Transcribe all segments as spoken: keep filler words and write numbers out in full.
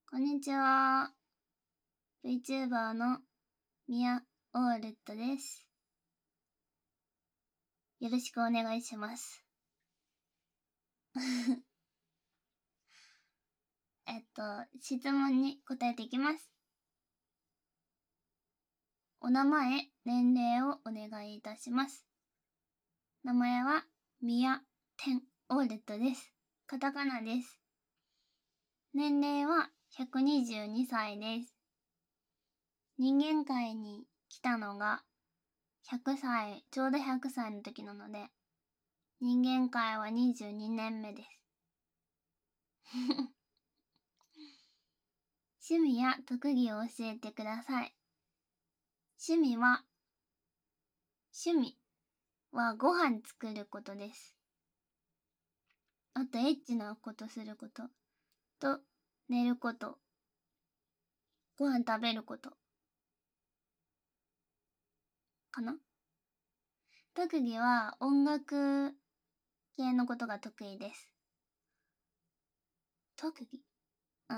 こんにちは。VTuber のミヤオーレットです。よろしくお願いします。えっと、質問に答えていきます。お名前、年齢をお願いいたします。名前はミヤテンオーレットです。カタカナです。年齢はひゃくにじゅうにさいです。人間界に来たのがひゃくさい、ちょうどひゃくさいの時なので、人間界はにじゅうにねんめです。趣味や特技を教えてください。趣味は、趣味はご飯作ることです。あとエッチなことすること。と、寝ること。ご飯食べること。かな？特技は音楽系のことが得意です。特技？うん。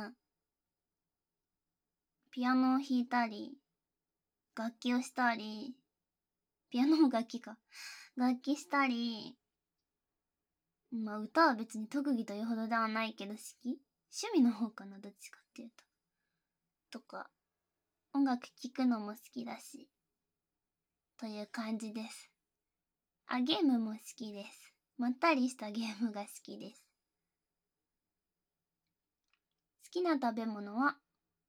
ピアノを弾いたり、楽器をしたり、ピアノも楽器か。楽器したり、まあ歌は別に特技というほどではないけど好き？趣味の方かな、どっちかっていうと。とか、音楽聴くのも好きだし、という感じです。あ、ゲームも好きです。まったりしたゲームが好きです。好きな食べ物は、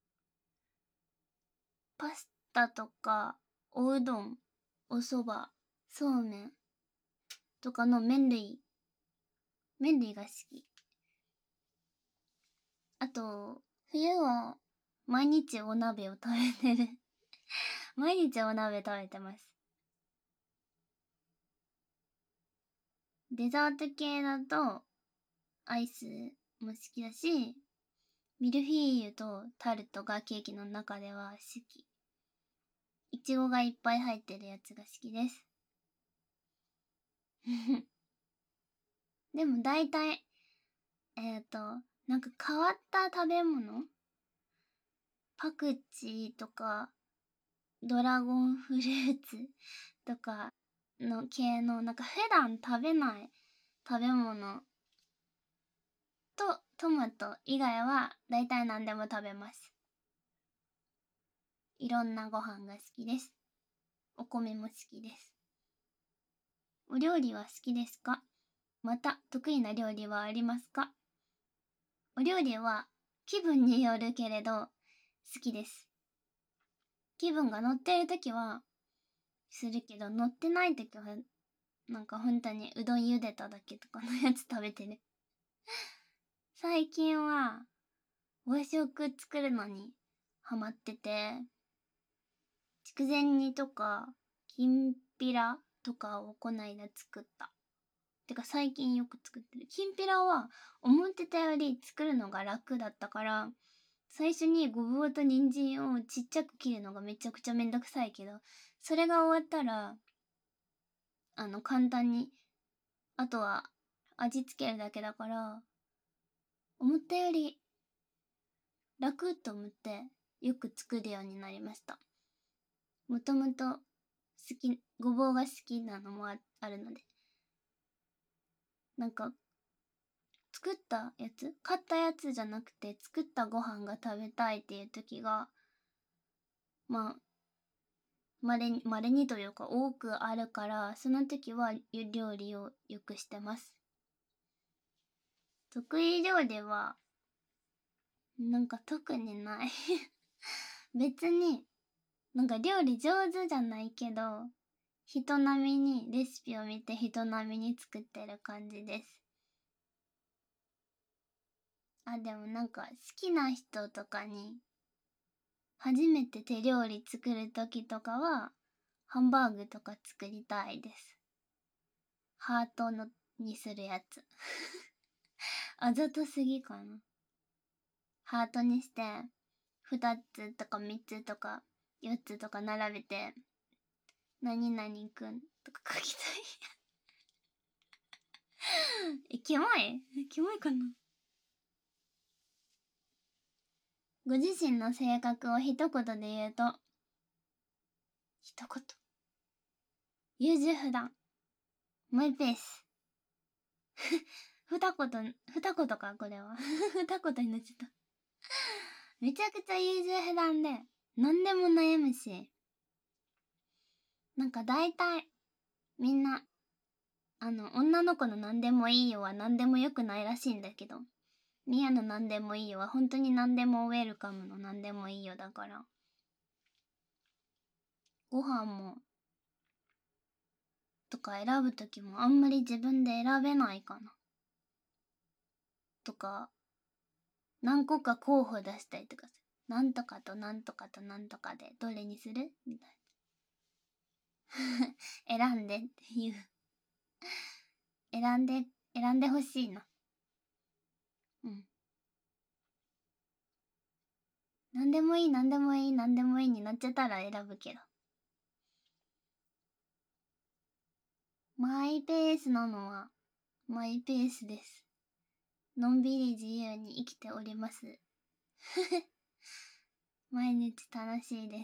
パスタとか、おうどん、お蕎麦、そうめんとかの麺類。麺類が好き。あと、冬は毎日お鍋を食べてる。毎日お鍋食べてます。デザート系だと、アイスも好きだし、ミルフィーユとタルトがケーキの中では好き。いちごがいっぱい入ってるやつが好きです。でも大体、えっと、なんか変わった食べ物？パクチーとか、ドラゴンフルーツとかの系の、なんか普段食べない食べ物とトマト以外は大体何でも食べます。いろんなご飯が好きです。お米も好きです。お料理は好きですか？また得意な料理はありますか？お料理は気分によるけれど好きです。気分が乗ってるときはするけど、乗ってないときはなんか本当にうどん茹でただけとかのやつ食べてる。最近は和食作るのにハマってて、筑前煮とかきんぴらとかをこないだ作った。てか最近よく作ってる。きんぴらは思ってたより作るのが楽だったから、最初にごぼうと人参をちっちゃく切るのがめちゃくちゃめんどくさいけど、それが終わったら、あの簡単に、あとは味付けるだけだから、思ったより楽と思ってよく作るようになりました。もともと好き、ごぼうが好きなのもあるので。なんか、作ったやつ買ったやつじゃなくて作ったご飯が食べたいっていう時が、まあ、稀に、稀にというか多くあるから、その時は料理をよくしてます。得意料理は、なんか特にない別に、なんか料理上手じゃないけど、人並みにレシピを見て人並みに作ってる感じです。あ、でもなんか好きな人とかに初めて手料理作る時とかはハンバーグとか作りたいです。ハートのにするやつあざとすぎかな。ハートにしてふたつとかみっつとかよっつとか並べて何々くんとか書きたいえ、キモいキモいかな。 ご自身の性格を一言で言うと、一言。優柔不断。マイペース。二言、二言か、これは。二言になっちゃった。めちゃくちゃ優柔不断で、何でも悩むし、なんか大体、みんな、あの、女の子の何でもいいよは何でもよくないらしいんだけど、ミヤの何でもいいよは本当に何でもウェルカムの何でもいいよだから、ご飯も、とか選ぶときもあんまり自分で選べないかな。とか、何個か候補出したりとかさ、なんとかとなんとかとなんとかでどれにするみたいな。選んでっていう。選んで、選んでほしいな。うん。なんでもいい、なんでもいい、なんでもいいになっちゃったら選ぶけど。マイペースなのは、マイペースです。のんびり自由に生きております。毎日楽しいです。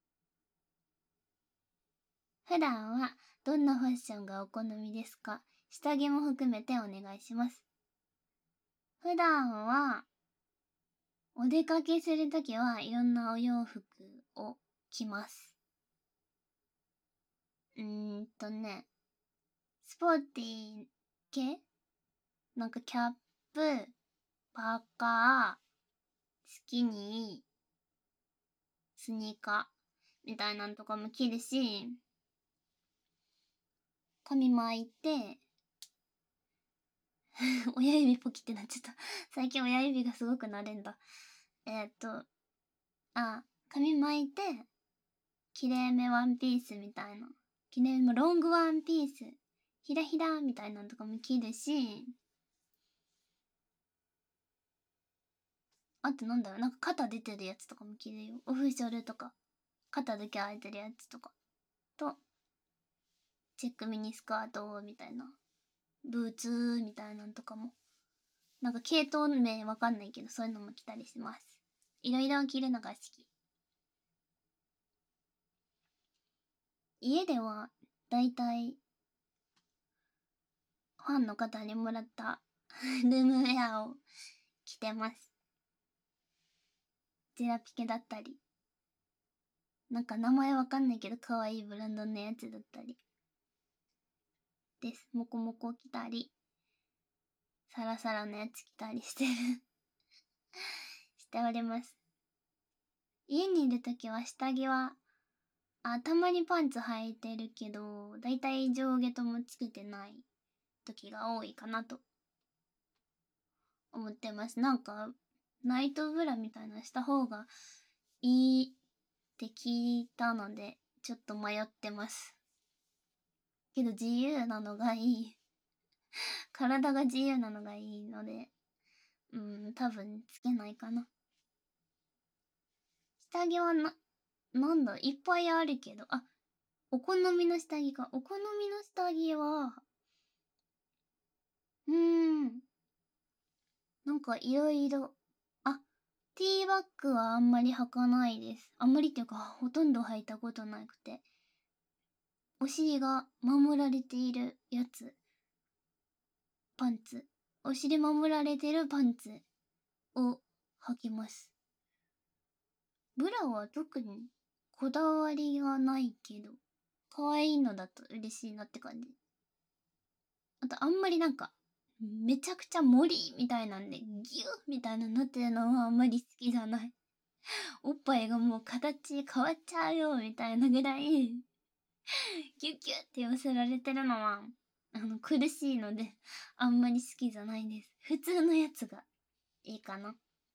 普段はどんなファッションがお好みですか？下着も含めてお願いします。普段は、お出かけするときはいろんなお洋服を着ます。うーんとね、スポーティー系？なんかキャップ、パーカー、スキニー、スニーカーみたいなんとかも着るし、髪巻いて、親指ポキってなっちゃった。最近親指がすごくなれんだ。えー、っと、あ、髪巻いて、きれいめワンピースみたいな。きれいめロングワンピース。ひらひらみたいなんとかも着るし、あとなんだろう、なんか肩出てるやつとかも着るよ。オフショルとか、肩だけ開いてるやつとか。と、チェックミニスカートみたいな。ブーツみたいなんとかも。なんか系統名わかんないけど、そういうのも着たりします。いろいろ着るのが好き。家では、だいたい、ファンの方にもらったルームウェアを着てます。ジェラピケだったり。なんか名前わかんないけど可愛いブランドのやつだったり。です。モコモコ着たり、サラサラのやつ着たりしてるしております。家にいるときは下着は、あ、たまにパンツ履いてるけど、だいたい上下ともつけてない時が多いかなと思ってます。なんか、ナイトブラみたいなした方がいいって聞いたので、ちょっと迷ってます。けど自由なのがいい。体が自由なのがいいので、うん、多分つけないかな。下着はな、なんだ、いっぱいあるけど、あ、お好みの下着か。お好みの下着は、うーん、なんかいろいろ、あ、ティーバッグはあんまり履かないです。あんまりっていうか、ほとんど履いたことなくて。お尻が守られているやつ。パンツ。お尻守られてるパンツを履きます。ブラは特にこだわりがないけど、可愛いのだと嬉しいなって感じ。あとあんまりなんか、めちゃくちゃ森みたいなんで、ギューみたいなのなってるのはあんまり好きじゃない。おっぱいがもう形変わっちゃうよみたいなぐらい、ギュッギュッって寄せられてるのは、あの、苦しいので、あんまり好きじゃないです。普通のやつがいいかな。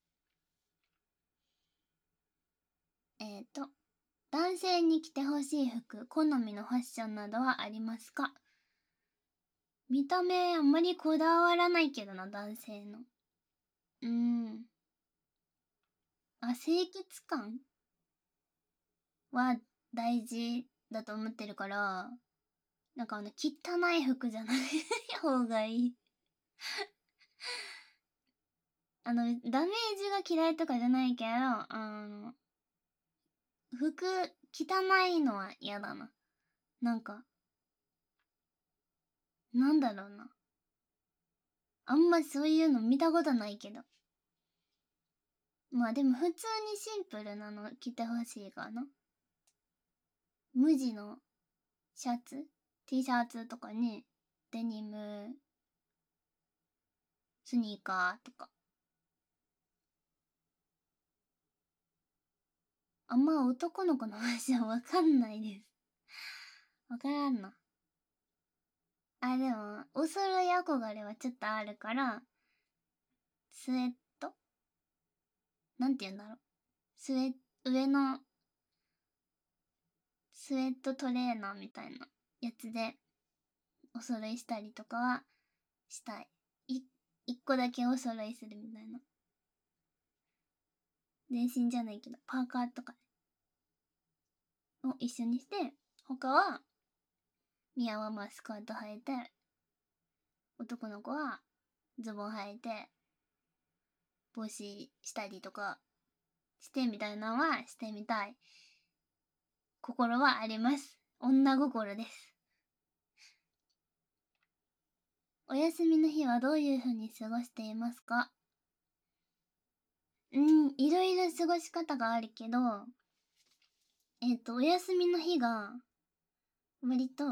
えーと、男性に着てほしい服、好みのファッションなどはありますか？見た目あんまりこだわらないけどな、男性の。うーん。あ、清潔感は大事だと思ってるから、なんかあの、汚い服じゃない方がいい。 あの、ダメージが嫌いとかじゃないけど、あの、服、汚いのは嫌だな。なんか、なんだろうな。あんまそういうの見たことないけど。まあでも普通にシンプルなの着てほしいかな。無地のシャツ ?T シャツとかに、デニム、スニーカーとか。あんま男の子の話はわかんないです。わからんな。あ、でも、お揃い憧れはちょっとあるから、スウェットなんて言うんだろう。スウェッ、上の、スウェットトレーナーみたいなやつで、お揃いしたりとかは、したい。い、一個だけお揃いするみたいな。全身じゃないけど、パーカーとかを一緒にして、他は、ミヤはまあスカート履いて、男の子はズボン履いて、帽子したりとかしてみたいなのはしてみたい。心はあります。女心です。お休みの日はどういう風に過ごしていますか？うん、いろいろ過ごし方があるけど、えっと、お休みの日が、割と、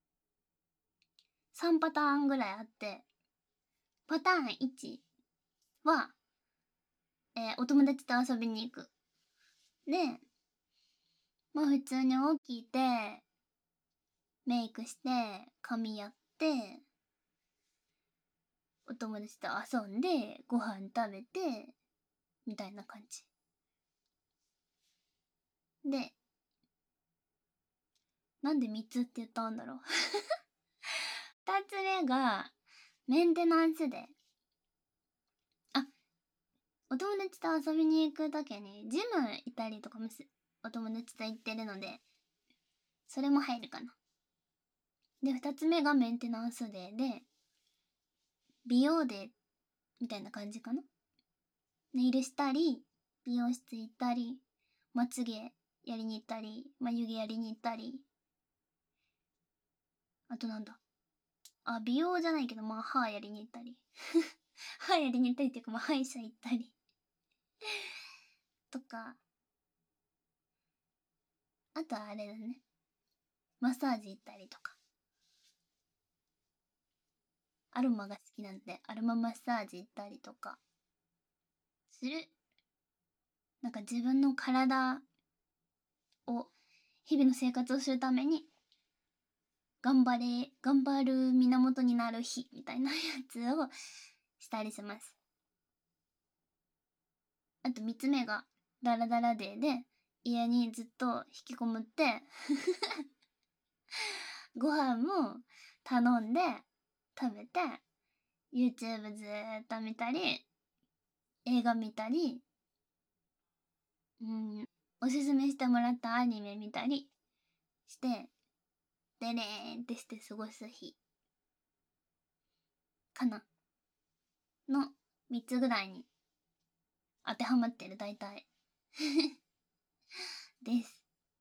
さんパターンぐらいあって、パターンいちは、えーお友達と遊びに行く。で、まあ普通に起きて、メイクして、髪やって、お友達と遊んで、ご飯食べて、みたいな感じ。で、なんでみっつって言ったんだろう。ふたつめが、メンテナンスで。あ、お友達と遊びに行くときに、ジム行ったりとかもす、お友達と行ってるので、それも入るかな。で、ふたつめがメンテナンスデーで、美容デーみたいな感じかな。ネイルしたり、美容室行ったり、まつげやりに行ったり、眉毛やりに行ったり、あとなんだ。あ、美容じゃないけど、まあ歯やりに行ったり。歯やりに行ったりっていうか、まあ歯医者行ったり。とか、あとはあれだね。マッサージ行ったりとか。アロマが好きなんで、アロママッサージ行ったりとか、する。なんか自分の体を、日々の生活をするために、頑張れ、頑張る源になる日、みたいなやつをしたりします。あと三つ目が、ダラダラデーで、家にずっと引きこもってご飯も頼んで、食べて、YouTube ずーっと見たり、映画見たり、うん、おすすめしてもらったアニメ見たりして、でれーんってして過ごす日、かなのみっつぐらいに当てはまってる、大体。です。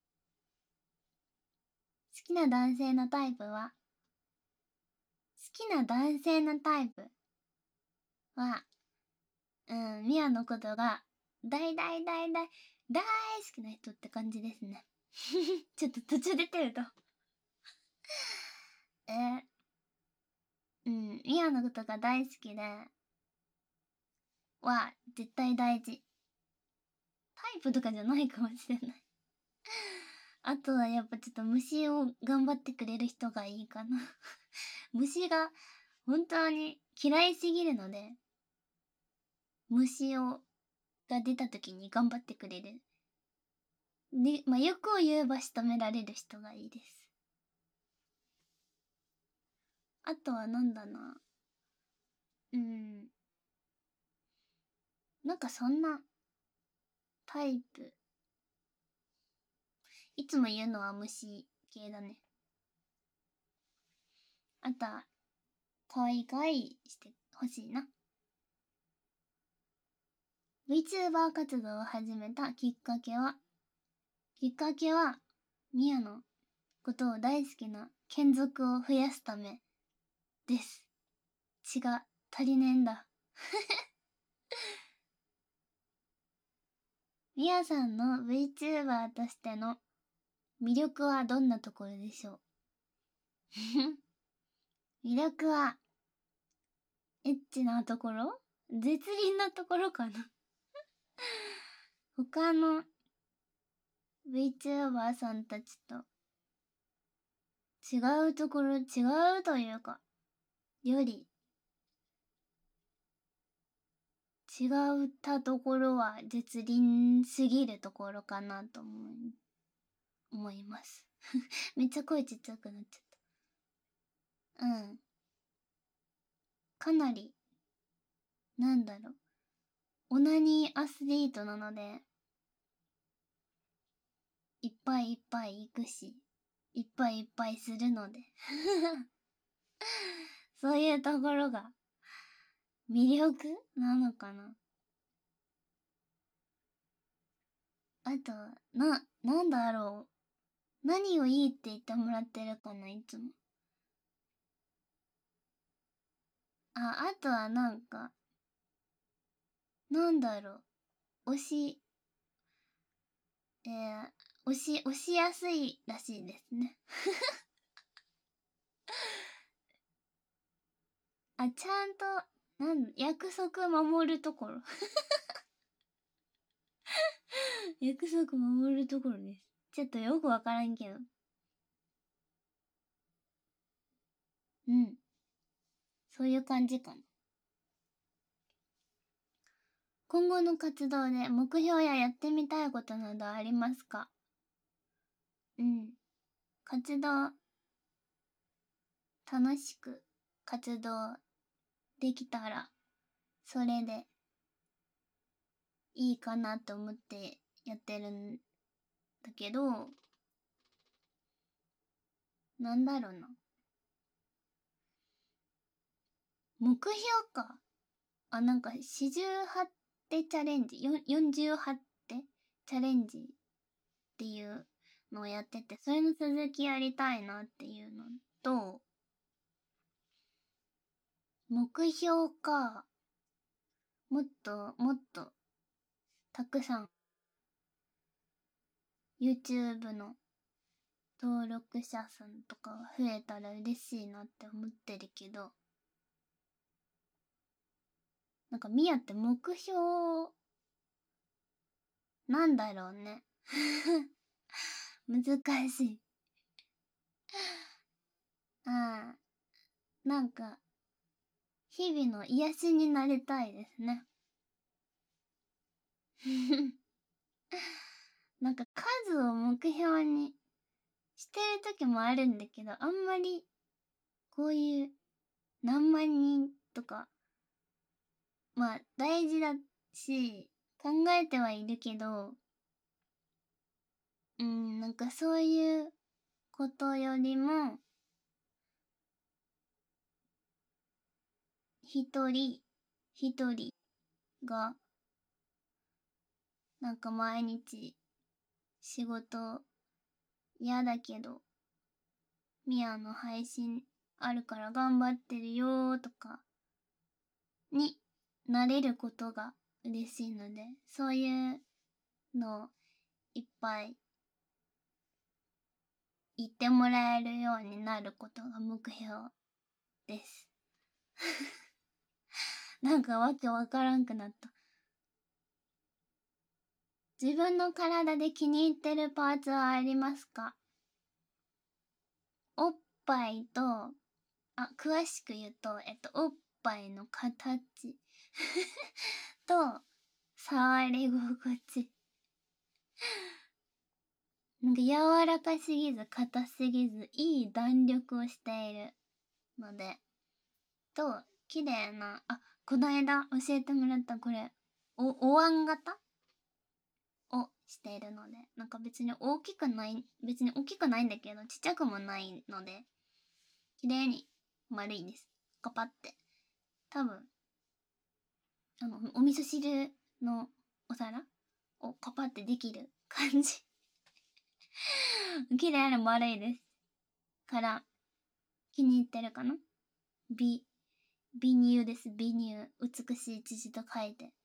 好きな男性のタイプは、好きな男性のタイプは、うん、ミアのことが大大大大大好きな人って感じですね。ちょっと途中で出るとえー、うん、ミアのことが大好きで、は絶対大事。タイプとかじゃないかもしれない。あとはやっぱちょっと虫を頑張ってくれる人がいいかな。虫が本当に嫌いすぎるので、虫を、が出た時に頑張ってくれる。で、まあ、欲を言えば仕留められる人がいいです。あとはなんだな。うん。なんかそんな、タイプ。いつも言うのは虫系だね。あとは、かわいいかわいいしてほしいな。 VTuber 活動を始めたきっかけは、きっかけは、ミヤのことを大好きな眷属を増やすためです。血が足りねえんだ。ミヤさんの VTuber としての魅力はどんなところでしょう？魅力は、エッチなところ？絶倫なところかな。他の VTuber さんたちと違うところ、違うというか、より違ったところは絶倫すぎるところかなと思い、思います。めっちゃ声ちっちゃくなっちゃった。うん。かなり、なんだろう。オナニーアスリートなので、いっぱいいっぱい行くし、いっぱいいっぱいするので。そういうところが魅力なのかな。あと、な、なんだろう。何をいいって言ってもらってるかな、いつも。あ、あとはなんか、なんだろう。押し、えー、押し、押しやすいらしいですね。あ、ちゃんと、なん、約束守るところ。約束守るところです。ちょっとよくわからんけど。うん。そういう感じかな。今後の活動で目標ややってみたいことなどありますか？うん。活動、楽しく活動できたら、それでいいかなと思ってやってるんだけど、なんだろうな。目標か。あ、なんか、四十八手チャレンジ、よよんじゅうはち手チャレンジっていうのをやってて、それの続きやりたいなっていうのと、目標か。もっと、もっと、たくさん、YouTube の登録者さんとかが増えたら嬉しいなって思ってるけど、なんかミヤって目標、なんだろうね。難しい。ああ、なんか、日々の癒しになりたいですね。なんか数を目標にしてる時もあるんだけど、あんまりこういう何万人とか、まあ大事だし、考えてはいるけど、うん、なんかそういうことよりも、一人、一人が、なんか毎日仕事嫌だけど、ミヤの配信あるから頑張ってるよーとか、になれることが嬉しいので、そういうのをいっぱい言ってもらえるようになることが目標です。なんかわけわからんくなった。自分の体で気に入ってるパーツはありますか？おっぱいと、あ、詳しく言うと、えっと、おっぱいの形と、触り心地。なんか柔らかすぎず硬すぎずいい弾力をしているので、と、綺麗な、あ、この間教えてもらったこれ、お、お椀型をしているので、なんか別に大きくない、別に大きくないんだけど、ちっちゃくもないので、綺麗に丸いです。ガパって。多分、あの、お味噌汁のお皿をカパってできる感じ。綺麗な丸いです。から、気に入ってるかな。美、美乳です、美乳。美しい乳と書いて。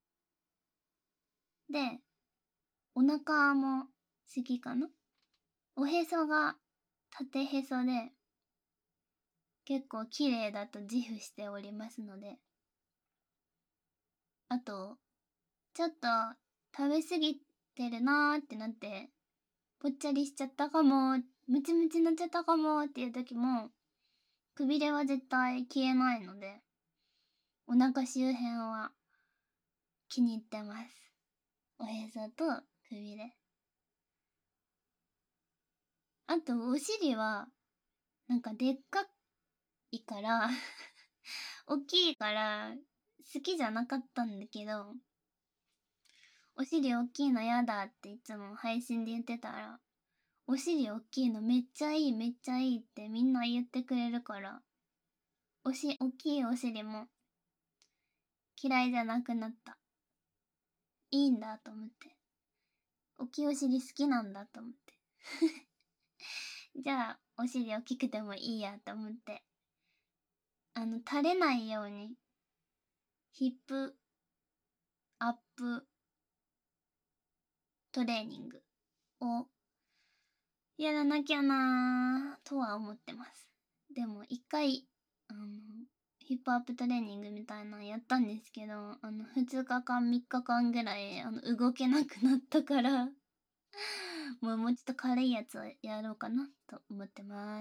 で、お腹も好きかな。おへそが縦へそで、結構綺麗だと自負しておりますので。あと、ちょっと食べ過ぎてるなーってなって、ぽっちゃりしちゃったかも、ムチムチになっちゃったかもっていう時も、くびれは絶対消えないので、お腹周辺は気に入ってます。おへそとくびれ。あと、お尻は、なんかでっかいから大きいから、好きじゃなかったんだけど、お尻大きいのやだっていつも配信で言ってたら、お尻大きいのめっちゃいいめっちゃいいってみんな言ってくれるから、おし、大きいお尻も嫌いじゃなくなった。いいんだと思って。大きいお尻好きなんだと思って。じゃあ、お尻大きくてもいいやと思って。あの、垂れないように、ヒップアップトレーニングをやらなきゃなーとは思ってます。でも一回、あの、ヒップアップトレーニングみたいなのやったんですけど、あの、ふつかかんみっかかんぐらい、あの、動けなくなったからもうもうちょっと軽いやつをやろうかなと思ってます。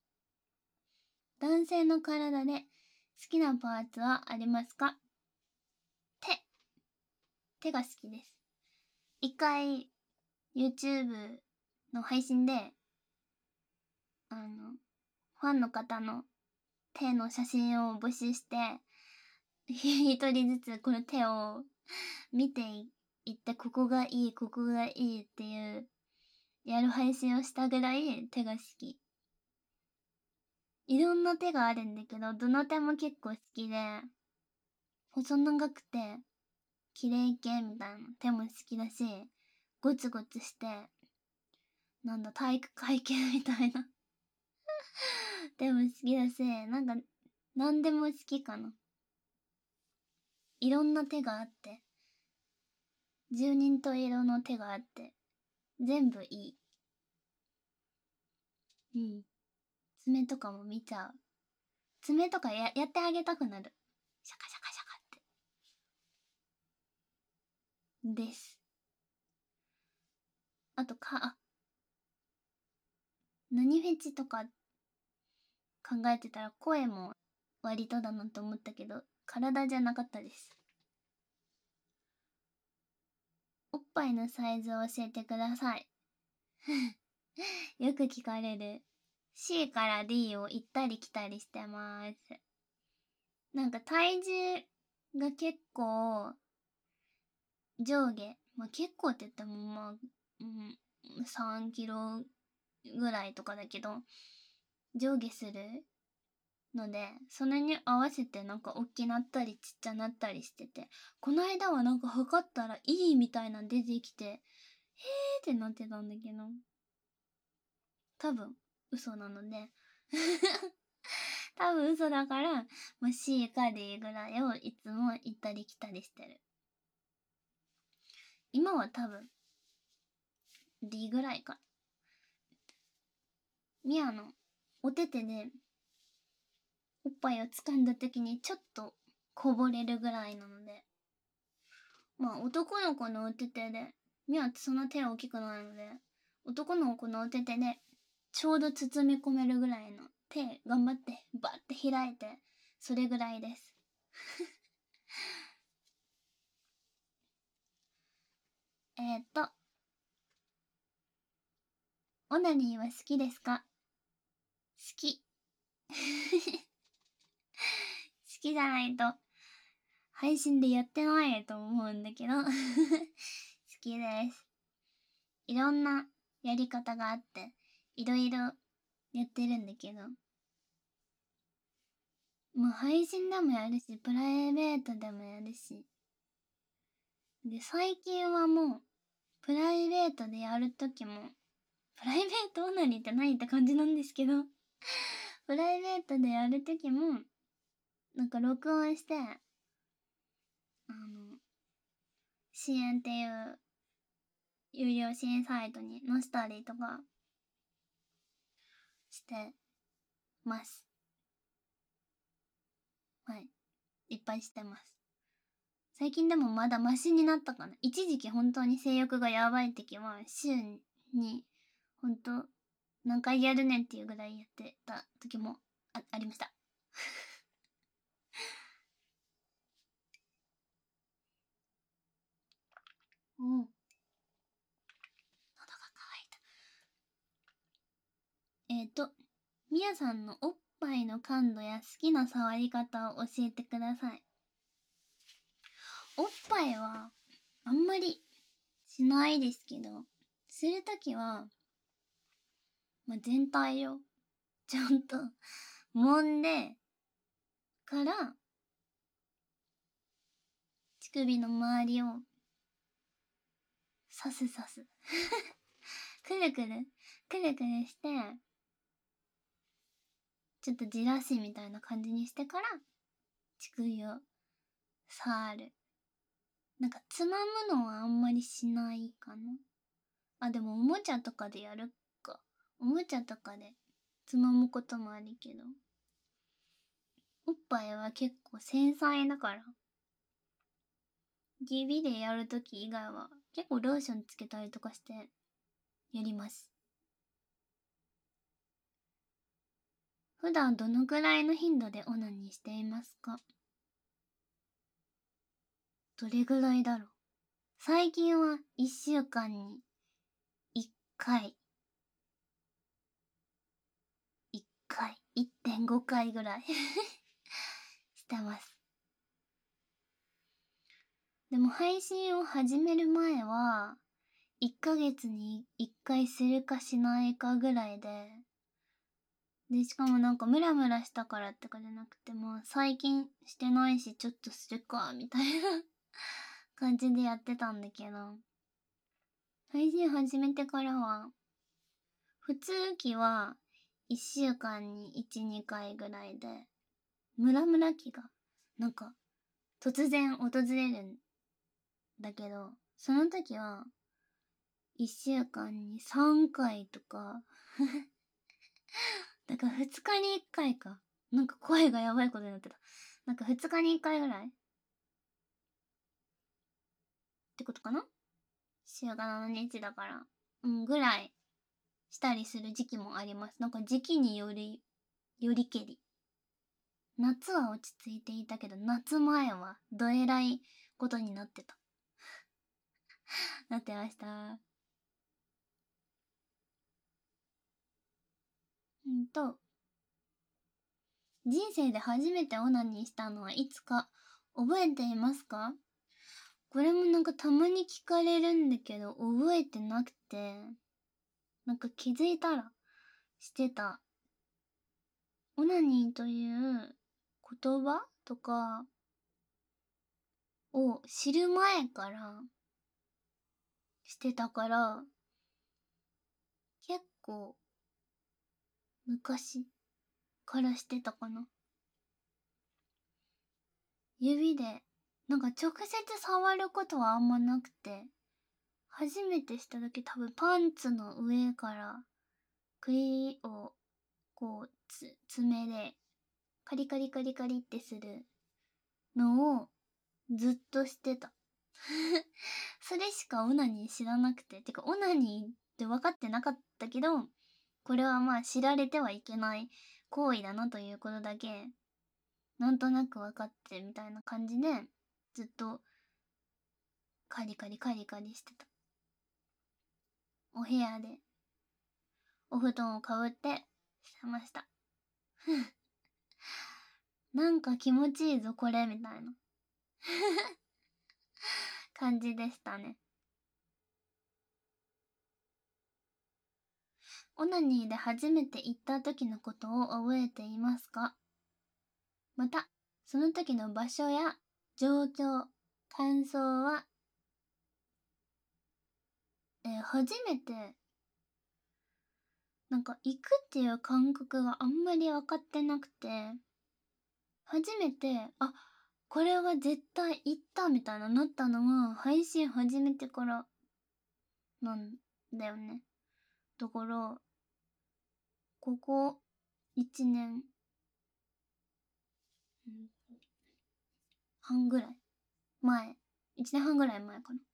男性の体で好きなパーツはありますか？手。手が好きです。一回、YouTube の配信で、あの、ファンの方の手の写真を募集して、一人ずつこの手を見ていって、ここがいい、ここがいいっていう、やる配信をしたぐらい手が好き。いろんな手があるんだけど、どの手も結構好きで、細長くて、綺麗系みたいな手も好きだし、ゴツゴツして、なんだ、体育会系みたいな手も好きだし、なんか、なんでも好きかな。いろんな手があって、十人十色の手があって、全部いい。うん。爪とかも見ちゃう。爪とかや、やってあげたくなる。シャカシャカシャカって。です。あとか、あ、何フェチとか考えてたら声も割とだなと思ったけど、体じゃなかったです。おっぱいのサイズを教えてください。よく聞かれる。C から D を行ったり来たりしてます。なんか体重が結構上下、まあ結構って言ってもまあ、うん、さんキロぐらいとかだけど、上下するので、それに合わせてなんか大きなったりちっちゃなったりしてて、この間はなんか測ったらいいみたいなの出てきて、へーってなってたんだけど、多分嘘なので、多分嘘だから、まあ、C か D ぐらいをいつも行ったり来たりしてる。今は多分 D ぐらいか。ミアのお手手でおっぱいを掴んだ時にちょっとこぼれるぐらいなので、まあ男の子のお手手で、ミアってそんな手大きくないので、男の子のお手手でちょうど包み込めるぐらいの手頑張ってバッて開いて、それぐらいです。えっと、オナニーは好きですか？好き。好きじゃないと配信でやってないと思うんだけど好きです。いろんなやり方があっていろいろやってるんだけど、もう配信でもやるしプライベートでもやるし、 で、最近はもう、プライベートでやるときも、プライベートオナニーって何って感じなんですけど、プライベートでやるときも、なんか録音して、あの、支援っていう有料支援サイトに載せたりとかしてます。はい。いっぱいしてます。最近でもまだマシになったかな。一時期本当に性欲がやばい時は週に本当何回やるねんっていうぐらいやってた時も あ, ありました。うん。喉が渇いた。えっ、ー、と、みやさんのおっぱいの感度や好きな触り方を教えてください。おっぱいはあんまりしないですけど、するときは、まあ、全体をちゃんと揉んでから乳首の周りをさすさすくるくるくるくるしてちょっとじらしみたいな感じにしてから乳首を触る。なんかつまむのはあんまりしないかな。あ、でもおもちゃとかでやるか。おもちゃとかでつまむこともあるけど、おっぱいは結構繊細だから指でやるとき以外は結構ローションつけたりとかしてやります。普段どのくらいの頻度でオナニーしていますか？どれぐらいだろう。最近はいっしゅうかんにいっかいいっかい いってんご 回ぐらいしてます。でも配信を始める前はいっかげつにいっかいするかしないかぐらいで、でしかもなんかムラムラしたからってかじゃなくて、も最近してないしちょっとするかみたいな感じでやってたんだけど、配信始めてからは普通期はいっしゅうかんにいち、にかいぐらいで、ムラムラ期がなんか突然訪れるんだけど、その時はいっしゅうかんにさんかいとかだからふつかにいっかいか。なんか声がやばいことになってた。なんかふつかにいっかいぐらいってことかな。週がしちにちだから。うん、ぐらいしたりする時期もあります。なんか時期により、よりけり。夏は落ち着いていたけど、夏前はどえらいことになってた。なってました。うんと、人生で初めてオナニーしたのはいつか覚えていますか？これもなんかたまに聞かれるんだけど覚えてなくて、なんか気づいたらしてた。オナニーという言葉とかを知る前からしてたから、結構昔からしてたかな。指でなんか直接触ることはあんまなくて、初めてした時多分パンツの上から栗をこうつ爪でカリカリカリカリってするのをずっとしてた。それしかオナニー知らなくて、てかオナニーって分かってなかったけど、これはまあ知られてはいけない行為だなということだけなんとなく分かってみたいな感じでずっとカリカリカリカリしてた。お部屋でお布団をかぶってしてました。なんか気持ちいいぞこれみたいな感じでしたね。オナニーで初めて行った時のことを覚えていますか？また、その時の場所や状況、感想は初めて、なんか行くっていう感覚があんまり分かってなくて、初めて、あ、これは絶対行ったみたいななったのは、配信始めてからなんだよね。だから、ここいちねん、うん、半ぐらい前。いちねんはんぐらい前かな。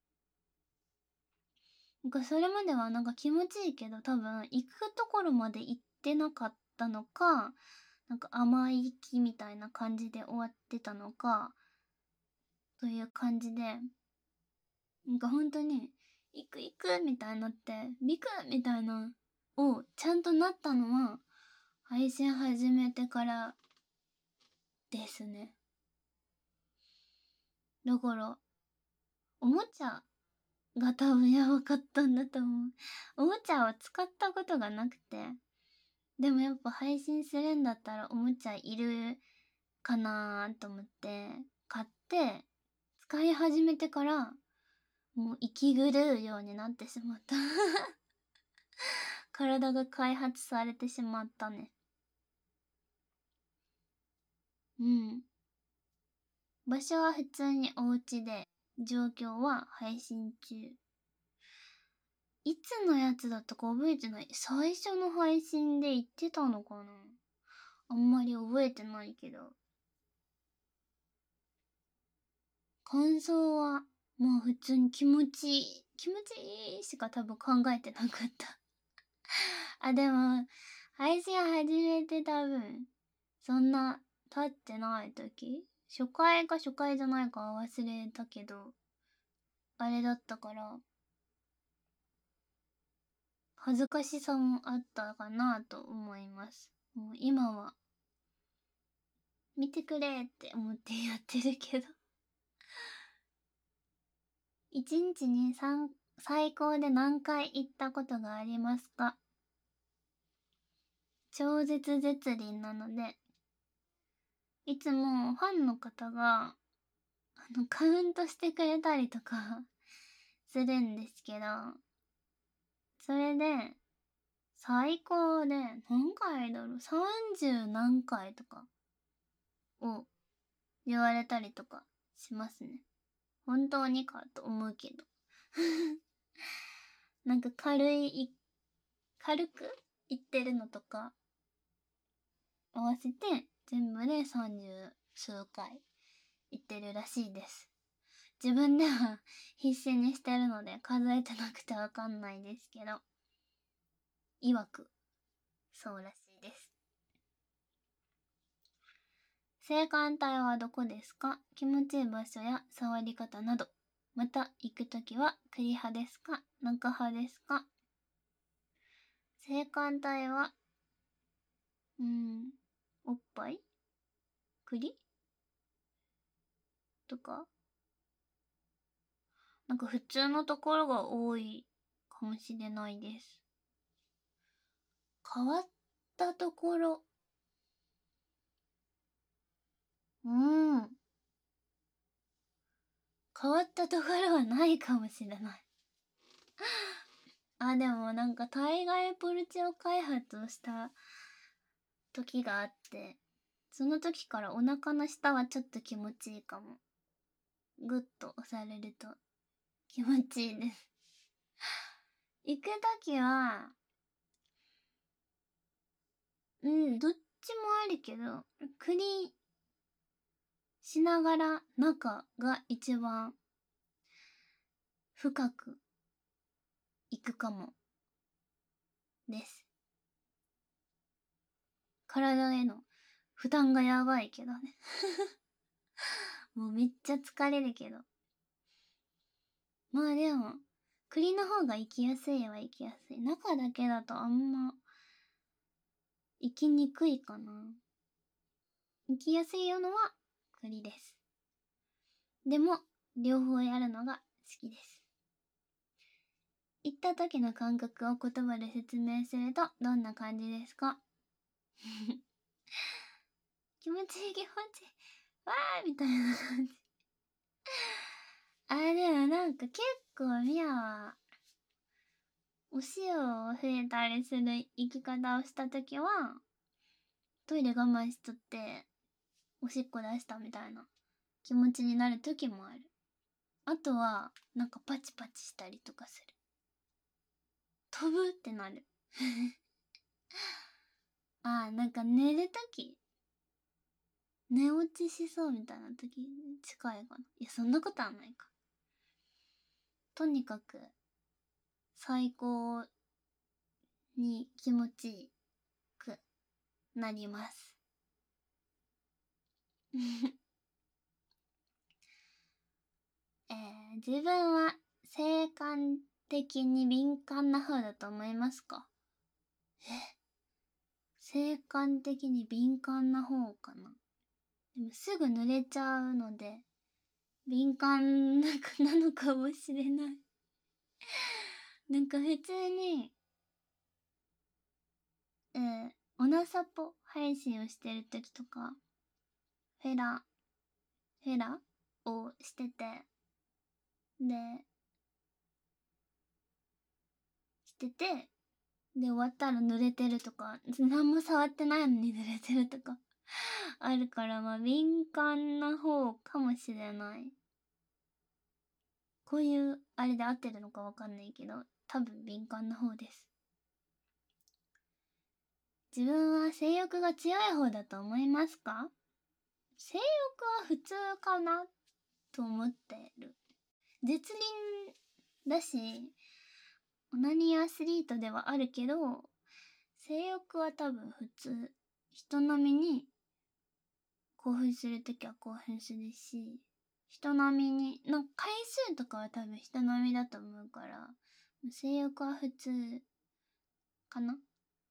なんかそれまではなんか気持ちいいけど多分行くところまで行ってなかったのか、なんか甘い気みたいな感じで終わってたのか、という感じで、なんか本当に、行く行くみたいになって、ビクみたいな、をちゃんとなったのは、配信始めてからですね。だから、おもちゃが多分やばかったんだと思う。おもちゃは使ったことがなくて、でもやっぱ配信するんだったらおもちゃいるかなーと思って買って使い始めてからもう息狂うようになってしまった体が開発されてしまったね。うん。場所は普通にお家で、状況は配信中。いつのやつだったか覚えてない。最初の配信で言ってたのかな、あんまり覚えてないけど。感想は、まあ普通に気持ちいい。気持ちいいしか多分考えてなかったあ、でも、配信始めて多分、そんな経ってない時、初回か初回じゃないかは忘れたけど、あれだったから、恥ずかしさもあったかなと思います。もう今は、見てくれって思ってやってるけどいちにちにさん最高で何回行ったことがありますか？超絶絶倫なので、いつもファンの方が、あの、カウントしてくれたりとかするんですけど、それで、最高で何回だろう、さんじゅう何回とかを言われたりとかしますね。本当にかと思うけどなんか軽い、軽く言ってるのとか合わせて全部でさんじゅう数回言ってるらしいです。自分では必死にしてるので数えてなくてわかんないですけど、曰くそうらしいです。性感帯はどこですか？気持ちいい場所や触り方など。また行くときは栗派ですか？中派ですか？性感帯は、うーん、おっぱい？栗？とかなんか普通のところが多いかもしれないです。変わったところ。うーん。変わったところはないかもしれないあ、でもなんか体外ポルチオ開発をした時があって、その時からお腹の下はちょっと気持ちいいかも。グッと押されると気持ちいいです行く時は、うん、どっちもあるけど、クリしながら中が一番深くいくかもです。体への負担がやばいけどねもうめっちゃ疲れるけど。まあでも、栗の方が行きやすいは行きやすい。中だけだとあんま行きにくいかな。行きやすいのは栗です。でも、両方やるのが好きです。行った時の感覚を言葉で説明するとどんな感じですか？気持ちいい気持ちいい。わーみたいな感じあ、でもなんか結構ミヤはお塩を増えたりする生き方をしたときは、トイレ我慢しとって、おしっこ出したみたいな気持ちになるときもある。あとは、なんかパチパチしたりとかする。飛ぶってなる。あー、なんか寝るとき、寝落ちしそうみたいなとき近いかな。いや、そんなことはないか。とにかく、最高に気持ちいいくなります。えー、自分は性感的に敏感な方だと思いますか？え性感的に敏感な方かな。でもすぐ濡れちゃうので、敏感なのかもしれない。なんか普通に、えー、おなさぽ配信をしてる時とか、フェラ、フェラをしてて、で、してて、で、終わったら濡れてるとか、何も触ってないのに濡れてるとか、あるから、まあ、敏感な方かもしれない。こういう、あれで合ってるのかわかんないけど、多分敏感な方です。自分は性欲が強い方だと思いますか？性欲は普通かなと思ってる。絶倫だし、オナニーアスリートではあるけど、性欲は多分普通。人並みに興奮するときは興奮するし、人並みに、なんか回数とかは多分人並みだと思うから、性欲は普通かな。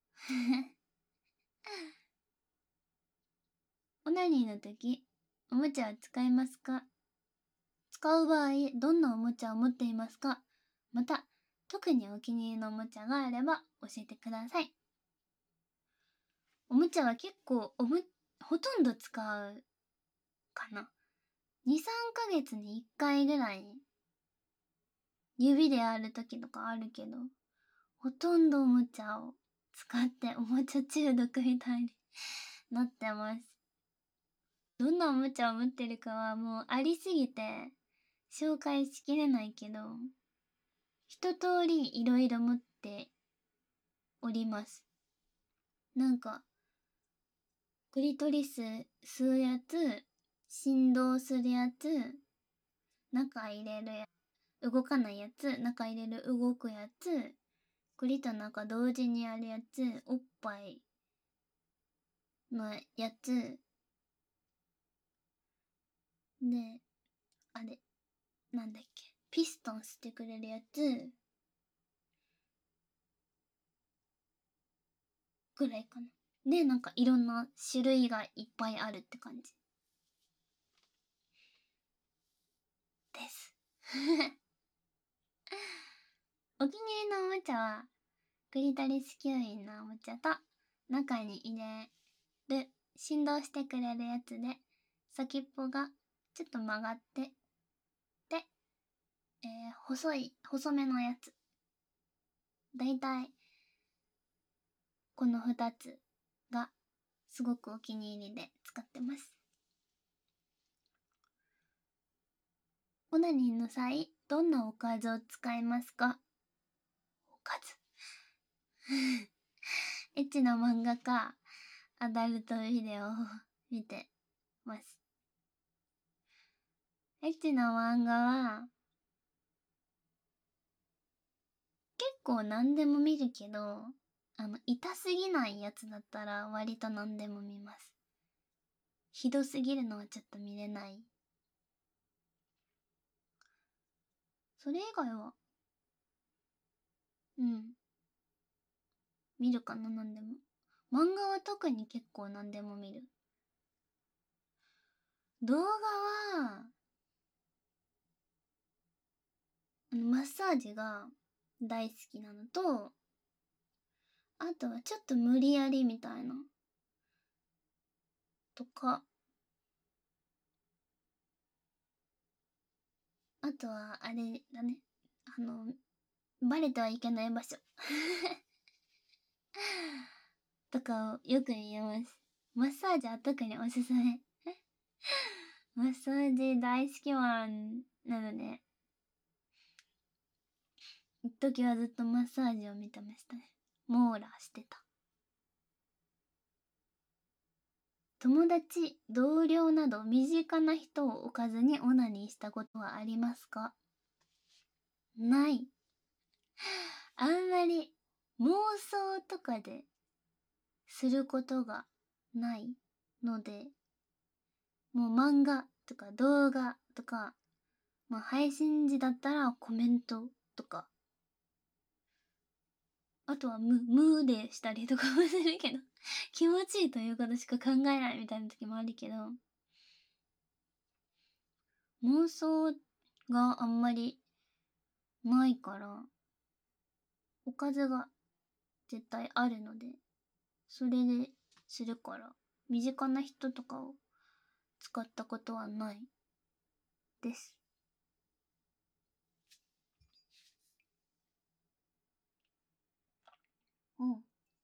オナニーの時、おもちゃは使いますか？使う場合、どんなおもちゃを持っていますか？また、特にお気に入りのおもちゃがあれば教えてください。おもちゃは結構おも、ほとんど使うかな。に、さんかげつにいっかいぐらい指でやるときとかあるけど、ほとんどおもちゃを使っておもちゃ中毒みたいになってます。どんなおもちゃを持ってるかはもうありすぎて紹介しきれないけど、一通りいろいろ持っております。なんか、クリトリス吸うやつ、振動するやつ、中入れるやつ、動かないやつ、中入れる動くやつ、クリと中同時にやるやつ、おっぱいのやつ、で、あれ、なんだっけ、ピストンしてくれるやつ、ぐらいかな。で、なんかいろんな種類がいっぱいあるって感じ。です。お気に入りのおもちゃは、クリトリス吸引のおもちゃと、中に入れる、振動してくれるやつで、先っぽがちょっと曲がって、で、えー、細い、細めのやつ。だいたい、このふたつが、すごくお気に入りで使ってます。オナニーの際、どんなおかずを使いますか？おかずエッチな漫画か、アダルトビデオを見てます。エッチな漫画は、結構何でも見るけど、あの、痛すぎないやつだったら割と何でも見ます。ひどすぎるのはちょっと見れない。それ以外は、うん。見るかな、何でも。漫画は特に結構何でも見る。動画は、あの、マッサージが大好きなのと、あとはちょっと無理やりみたいな。とか、あとはあれだね。あの、 バレてはいけない場所とかをよく言います。マッサージは特におすすめマッサージ大好きマンなので、一時はずっとマッサージを見てましたね。網羅してた。友達、同僚など身近な人を置かずにオナニーしたことはありますか？ない。あんまり妄想とかですることがないので、もう漫画とか動画とか、まあ配信時だったらコメントとか、あとは無、無でしたりとかもするけど気持ちいいということしか考えないみたいな時もあるけど、妄想があんまりないから、おかずが絶対あるので、それでするから、身近な人とかを使ったことはないです。うん。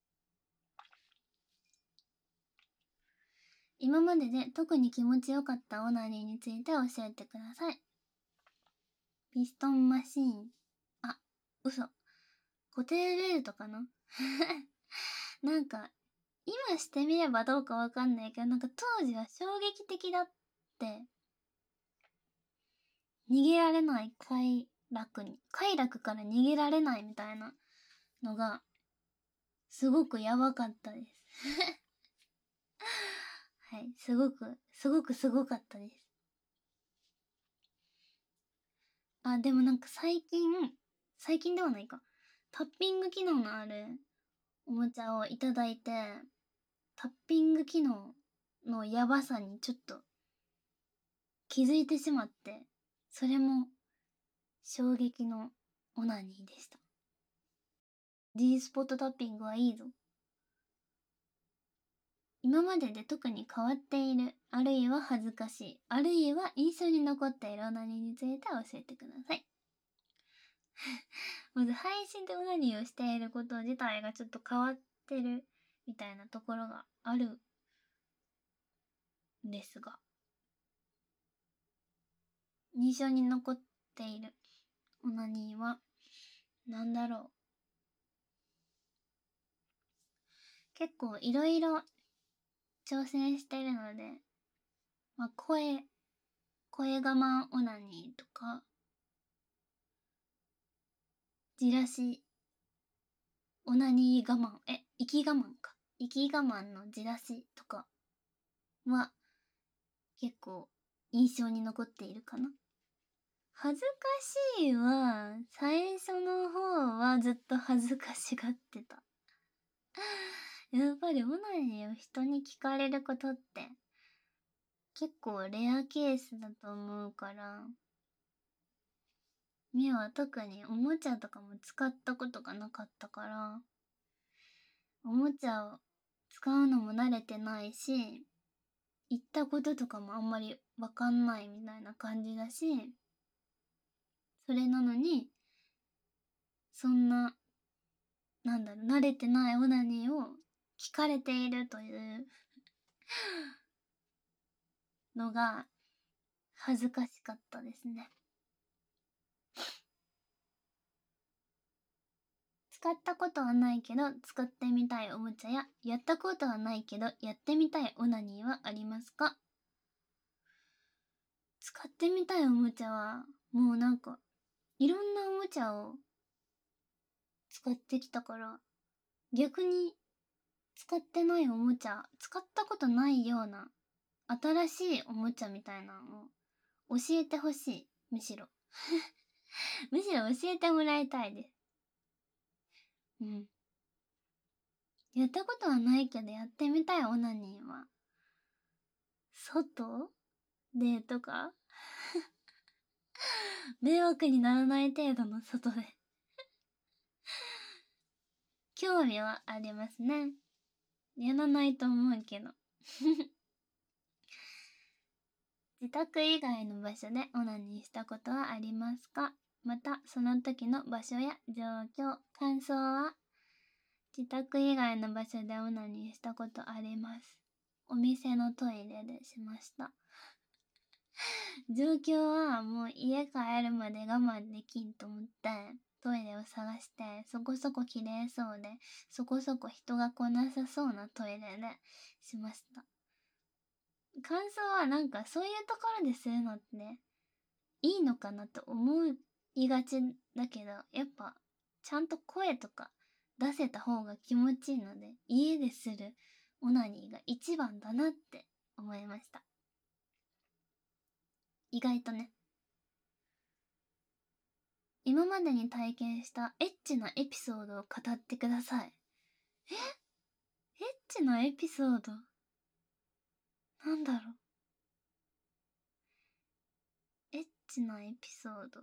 今までで特に気持ちよかったオナニーについて教えてください。ピストンマシーン。あ、嘘。固定ベルトかななんか、今してみればどうかわかんないけど、なんか当時は衝撃的だって、逃げられない快楽に、快楽から逃げられないみたいなのが、すごくやばかったですはい、すごく、すごくすごかったです。あ、でもなんか最近、最近ではないか。タッピング機能のあるおもちゃをいただいて、タッピング機能のやばさにちょっと気づいてしまって、それも衝撃のオナニーでした。G スポットタッピングはいいぞ。今までで特に変わっている、あるいは恥ずかしい、あるいは印象に残っているオナニーについて教えてください。まず配信でオナニーをしていること自体がちょっと変わってるみたいなところがあるんですが、印象に残っているオナニーは何だろう。結構いろいろ挑戦してるので、まあ、声、声我慢オナニーとか、じらし、オナニー我慢、え、息我慢か。息我慢のじらしとかは結構印象に残っているかな。恥ずかしいは、最初の方はずっと恥ずかしがってた。やっぱりオナニーを人に聞かれることって結構レアケースだと思うから、ミアは特におもちゃとかも使ったことがなかったから、おもちゃを使うのも慣れてないし、言ったこととかもあんまりわかんないみたいな感じだし、それなのに、そんな、なんだろう、慣れてないオナニーを聞かれているというのが恥ずかしかったですね。使ったことはないけど使ってみたいおもちゃや、やったことはないけどやってみたいオナニーはありますか？使ってみたいおもちゃは、もうなんか、いろんなおもちゃを使ってきたから、逆に使ってないおもちゃ、使ったことないような新しいおもちゃみたいなのを教えてほしい。むしろ。むしろ教えてもらいたいです。うん。やったことはないけどやってみたいオナニーは、外でとか迷惑にならない程度の外で興味はありますね。やらないと思うけど自宅以外の場所でオナニーしたことはありますか？ またその時の場所や状況。感想は、自宅以外の場所でオナニーしたことあります。お店のトイレでしました。状況はもう家帰るまで我慢できんと思ってトイレを探して、そこそこ綺麗そうでそこそこ人が来なさそうなトイレでしました。感想はなんかそういうところでするのっていいのかなと思いがちだけど、やっぱちゃんと声とか出せた方が気持ちいいので、家でするオナニーが一番だなって思いました。意外とね。今までに体験したエッチなエピソードを語ってください。え？エッチなエピソードなんだろう。エッチなエピソード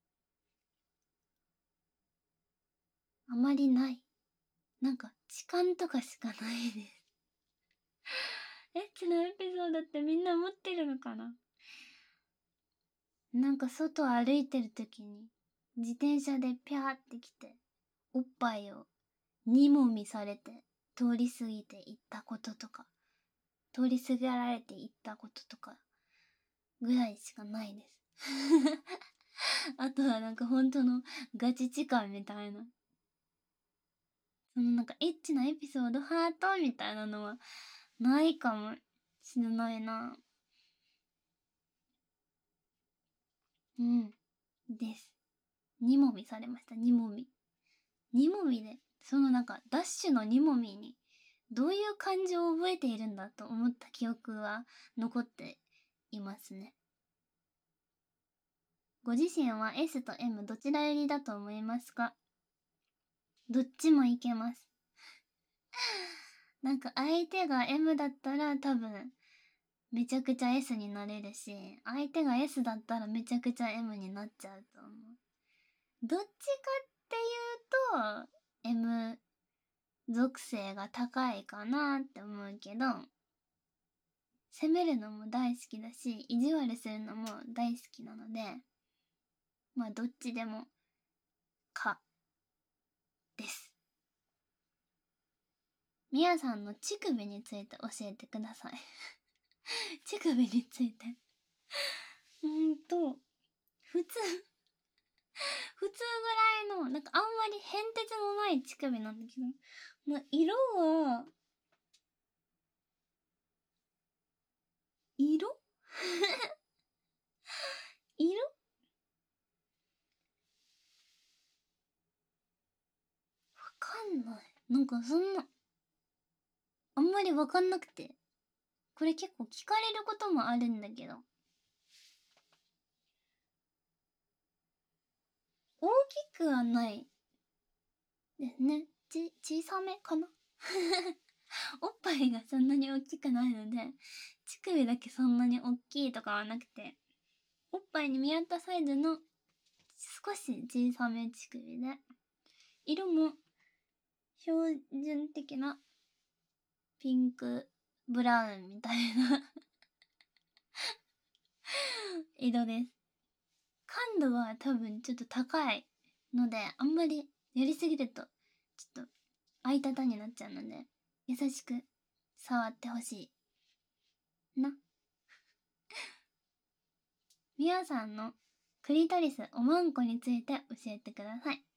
あまりない。なんか痴漢とかしかないです。エッチなエピソードってみんな持ってるのかな。なんか外歩いてる時に自転車でピャーって来ておっぱいをにもみされて通り過ぎていったこととか、通り過ぎられていったこととかぐらいしかないですあとはなんか本当のガチ痴漢みたいな、そのなんかエッチなエピソードハートみたいなのはないかもしれないな。うんです。にもみされました。にもみにもみで、そのなんかダッシュのにもみにどういう感情を覚えているんだと思った記憶は残っていますね。ご自身は エス と エム どちら寄りだと思いますか？どっちもいけますなんか相手が エム だったら多分めちゃくちゃ エス になれるし、相手が エス だったらめちゃくちゃ エム になっちゃうと思う。どっちかっていうと エム 属性が高いかなって思うけど、責めるのも大好きだし意地悪するのも大好きなので、まあどっちでもかです。みやさんの乳首について教えてください乳首についてうーんと普通普通ぐらいのなんかあんまり変哲のない乳首なんだけど、まあ、色は色色わかんない。なんかそんなあんまりわかんなくて、これ結構聞かれることもあるんだけど、大きくはないですね。ち小さめかなおっぱいがそんなに大きくないので、乳首だけそんなに大きいとかはなくて、おっぱいに見合ったサイズの少し小さめ乳首で、色も標準的なピンクブラウンみたいな色です。感度は多分ちょっと高いので、あんまりやりすぎるとちょっとあいたたになっちゃうので、優しく触ってほしいな。みやさんのクリトリスおまんこについて教えてください。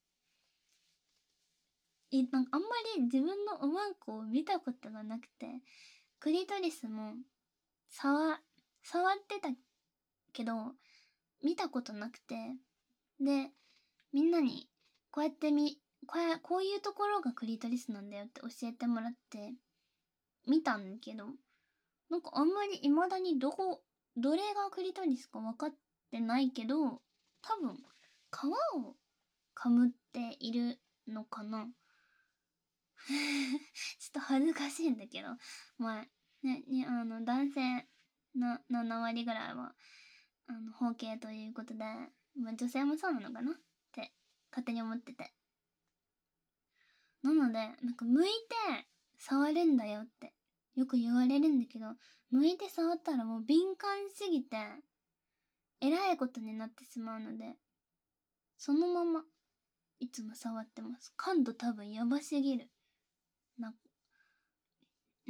いなんかあんまり自分のおまんこを見たことがなくて、クリトリスも触触ってたけど見たことなくて、でみんなにこうやってみこれこういうところがクリトリスなんだよって教えてもらって見たんだけど、なんかあんまり未だにどこどれがクリトリスか分かってないけど、多分皮をかむっているのかなちょっと恥ずかしいんだけど、まあね、にあの男性のなな割ぐらいはあの包茎ということで、まあ、女性もそうなのかなって勝手に思ってて、なのでなんか向いて触るんだよってよく言われるんだけど、向いて触ったらもう敏感すぎてえらいことになってしまうので、 そのままいつも触ってます。感度多分やばすぎる。な、うん。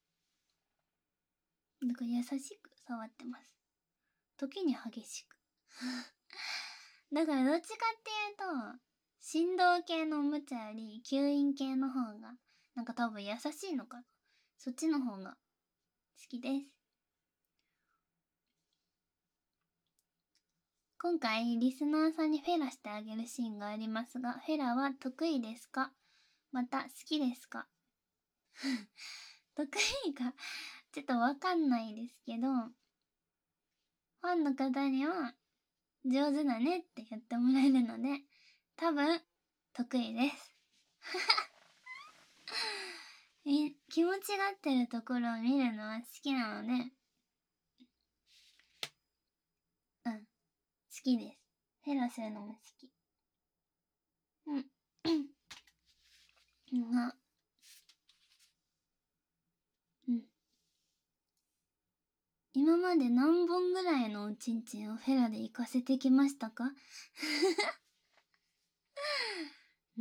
だから優しく触ってます。時に激しく。だからどっちかっていうと、振動系のおもちゃより吸引系の方が、なんか多分優しいのかな。そっちの方が好きです。今回リスナーさんにフェラしてあげるシーンがありますが、フェラは得意ですか、また好きですか？得意かちょっとわかんないですけど、ファンの方には上手だねって言ってもらえるので、多分得意です。え、気持ちがってるところを見るのは好きなので、うん、好きです。フェラするのも好き。うん。が、うん。今まで何本ぐらいのおちんちんをフェラで行かせてきましたか？うん、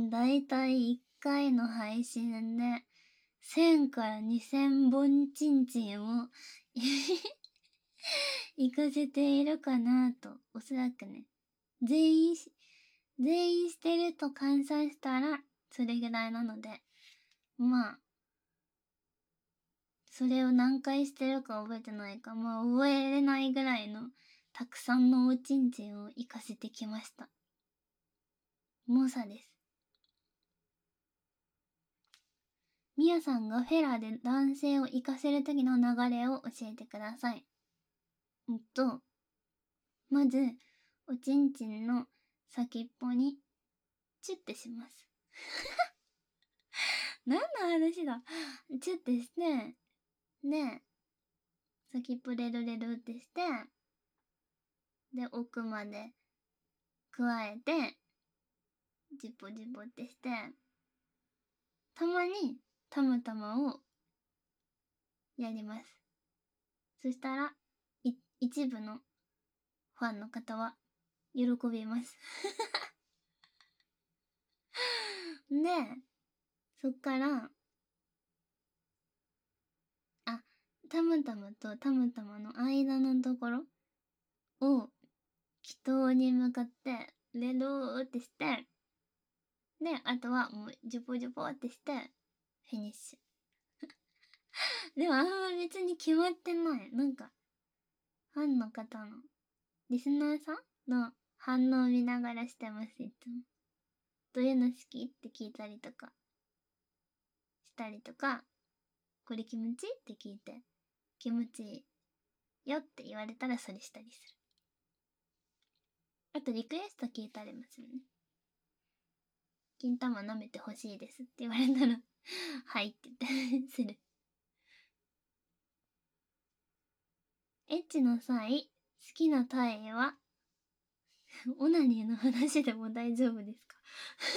だいたいいっかいの配信でせんからにせんぼんちんちんを行かせているかなと、おそらくね。全員し、全員してると換算したらそれぐらいなので、まあ、それを何回してるか覚えてないか、まあ覚えれないぐらいのたくさんのおちんちんを行かせてきました。猛者です。みやさんがフェラで男性を行かせる時の流れを教えてください。うんと、まず、おちんちんの先っぽにチュッてします。何の話だ。チュッてして、で、先っぽレルレルってして、で、奥まで加えて、ジポジポってして、たまにタムタムをやります。そしたら、い、一部のファンの方は喜びます。で、そっから、あ、タムタムとタムタムの間のところを、祈祷に向かって、レローってして、で、あとはもう、ジュポジュポってして、フィニッシュ。でもあんま別に決まってない。なんか、ファンの方の、リスナーさんの反応を見ながらしてます、いつも。どういうの好きって聞いたりとか、したりとか、これ気持ちいいって聞いて、気持ちいいよって言われたらそれしたりする。あとリクエスト聞いたりもするね。金玉舐めてほしいですって言われたらはいって言ってする。エッチの際、好きな体位はオナニーの話でも大丈夫ですか？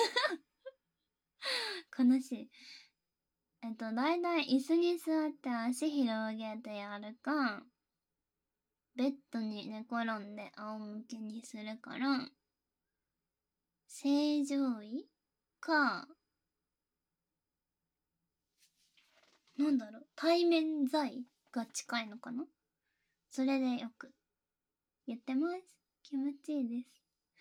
悲しい。えっと、だいたい椅子に座って足広げてやるか、ベッドに寝転んで仰向けにするから、正常位か、なんだろう、対面在が近いのかな？それでよく言ってます。気持ちいいです。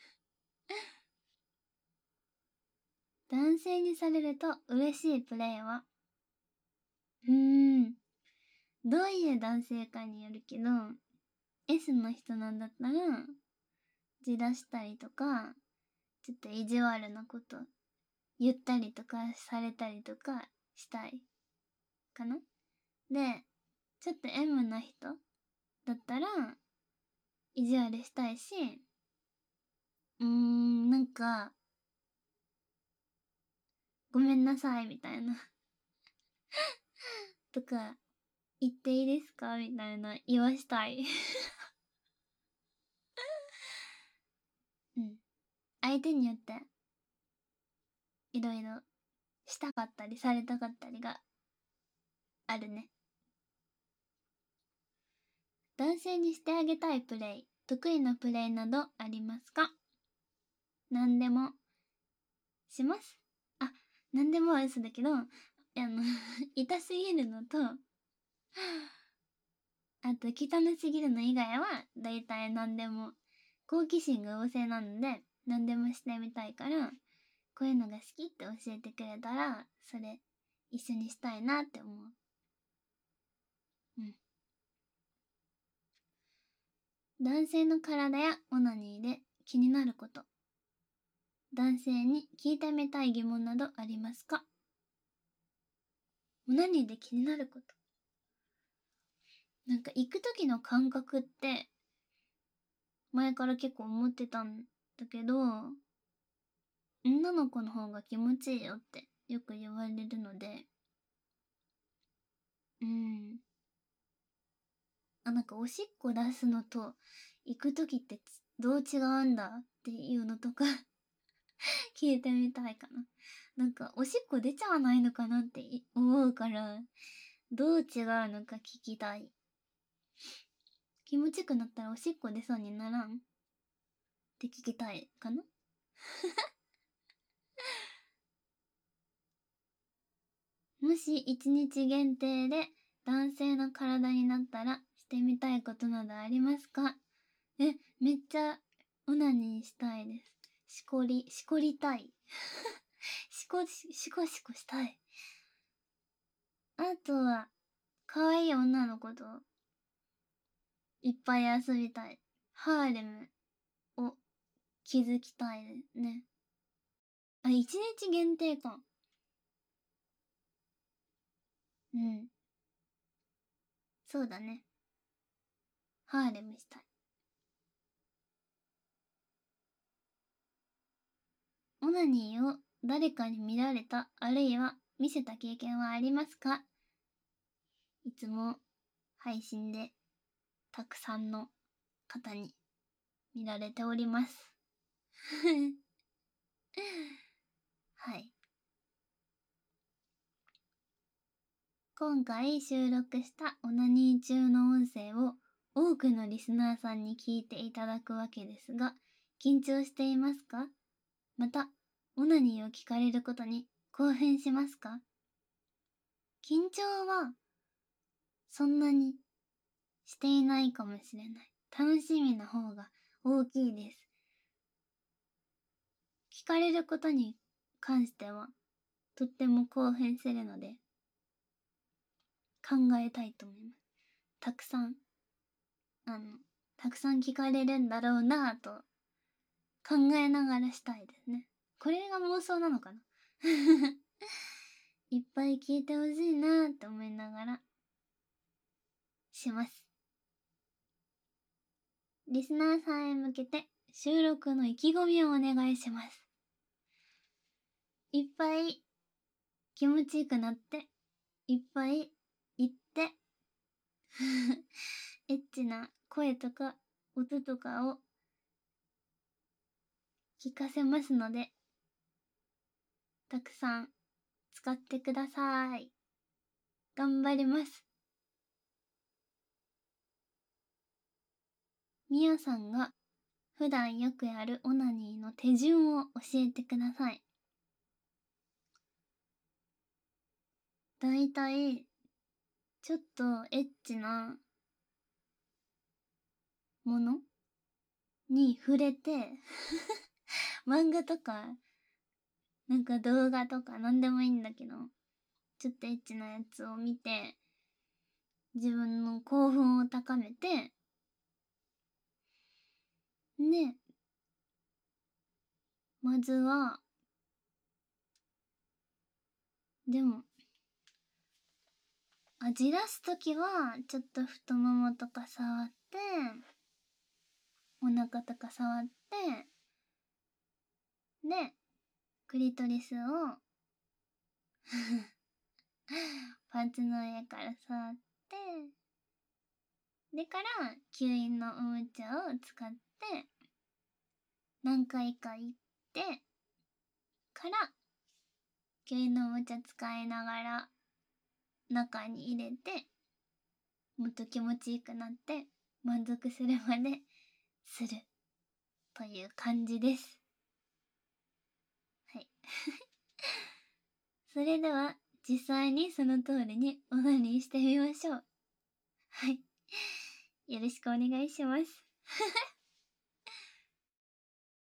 男性にされると嬉しいプレイは、うーん、どういう男性かによるけど、S の人なんだったら、じらしたりとか、ちょっと意地悪なこと言ったりとかされたりとかしたいかな。で、ちょっと M な人だったら、意地悪したいし、うーん、なんか、ごめんなさいみたいなとか、言っていいですかみたいな言わしたい。うん。相手によって、いろいろしたかったりされたかったりがあるね。男性にしてあげたいプレイ、得意なプレイなどありますか？ 何でもします。あ、何でもは嘘だけど、あの痛すぎるのと、あと汚すぎるの以外はだいたい何でも、好奇心が旺盛なので何でもしてみたいから、こういうのが好きって教えてくれたらそれ一緒にしたいなって思う。うん。男性の体やオナニーで気になること、男性に聞いてみたい疑問などありますか？オナニーで気になること、なんか行く時の感覚って前から結構思ってたんだけど、女の子の方が気持ちいいよってよく言われるので、うん。あ、なんかおしっこ出すのと行く時ってどう違うんだっていうのとか聞いてみたいかな。なんかおしっこ出ちゃわないのかなって思うから、どう違うのか聞きたい。気持ちよくなったらおしっこ出そうにならんって聞きたいかな。もし一日限定で男性の体になったらしてみたいことなどありますか？え、めっちゃオナニーしたいです。しこり、しこりたい。しこし、しこしこしたい。あとは、可愛い女の子といっぱい遊びたい。ハーレムを築きたいね。あ、一日限定か。うん。そうだね。ハーレムしたい。オナニーを誰かに見られた、あるいは見せた経験はありますか？いつも配信でたくさんの方に見られております。はい。今回収録したオナニー中の音声を多くのリスナーさんに聞いていただくわけですが、緊張していますか？また、オナニーを聞かれることに興奮しますか？緊張はそんなにしていないかもしれない。楽しみの方が大きいです。聞かれることに関してはとっても興奮するので考えたいと思います。たくさん、あの、たくさん聞かれるんだろうなぁと考えながらしたいですね。これが妄想なのかないっぱい聞いてほしいなぁって思いながらします。リスナーさんへ向けて収録の意気込みをお願いします。いっぱい気持ちよくなって、いっぱい言ってエッチな声とか音とかを聞かせますので、たくさん使ってください。頑張ります。みやさんが普段よくやるオナニーの手順を教えてください。だいたいちょっとエッチなものに触れて漫画とかなんか動画とかなんでもいいんだけど、ちょっとエッチなやつを見て自分の興奮を高めて、ね、まずはでもあじらすときはちょっと太ももとか触ってお腹とか触ってでクリトリスをパンツの上から触ってでから吸引のおもちゃを使って何回か行ってから吸引のおもちゃ使いながら中に入れてもっと気持ちよくなって満足するまでするという感じです。 それでは実際にその通りにオナニーしてみましょう。はい。よろしくお願いします。